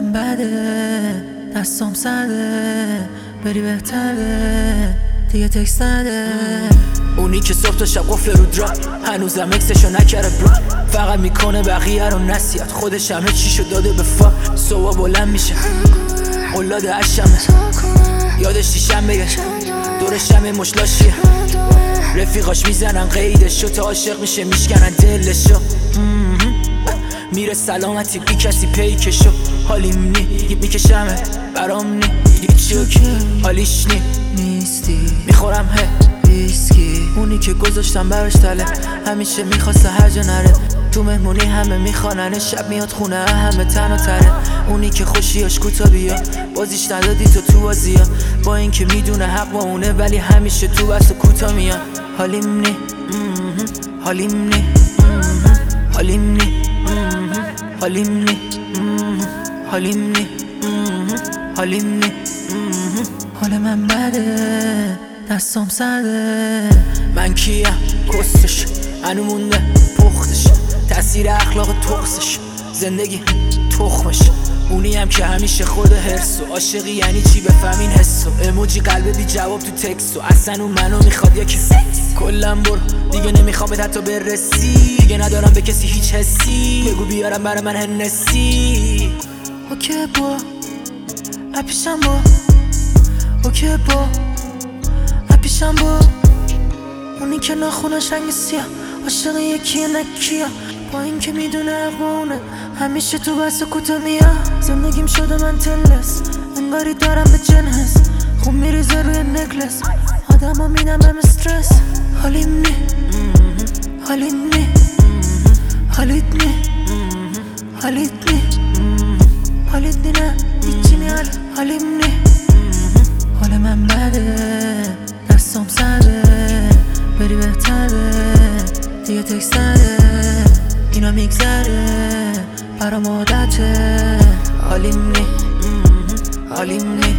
من بده، دستام سرده، بری بهتره دیگه تکست نده. اونی که صبح تا شب قفل رو درا، هنوزم اکسشو نکره برو، فقط میکنه بقیه رو نصیحت، خودش همه چیشو داده به فا. صبح بلند میشه قلاد عشمه، یادش دیشم بگه دورش همه مشلاشیه، رفیقاش میزنن قیدشو تا عاشق میشه میشکنن دلشو. میره سلامتی بی کسی پیکشو، حالیم نی میکشمه برام نی هیچو که حالیش نی نیستی، میخورم ویسکی. اونی که گذاشتم براش تله، همیشه میخواسته هر جا نره، تو مهمونی همه میخواننه، شب میاد خونه همه تنها تره. اونی که خوشیاش کوتابیا، بازیش ندادی تو بازیا، با اینکه میدونه حق با اونه ولی همیشه تو بس و کوتا میاد. حالیم نی حالیم نی حالیم نی حالیم نی حالیم نی حالیم نی. حال من بده، دستام سرده، من کیم کستش هنو مونده پختش، تأثیر اخلاق تخصش زندگی تخمش. اونی هم که همیشه خود هرسو، عاشقی یعنی چی بفهمین حسو، اموجی قلب بی جواب تو تکسو، اصلا اون منو میخواد یا که کلم برو دیگه نمیخوام حتی برسی، دیگه ندارم به کسی هیچ حسی، بگو بیارم برای من هنسی. اوکی با اپیشم با، اوکی با اپیشم با، اونی که ناخونش رنگ سیاه، عاشق یکیه نکیه، با این که میدونه اقوانه همیشه تو بس و کوتا میاد. زندگیم شده من تلس، انگاری دارم به جنس، خوب میریزه روی نکلس، آدم ها میدم بهم استرس. حالیم نی حالیم نی حالیت نی حالیت نی حالیت نی نه هیچی نی حالیم نی. حال من بده، دستام سرده، بری بهتره دیگه تکست نده، اینا میگذره برام عادته. حالیم نی حالیم نی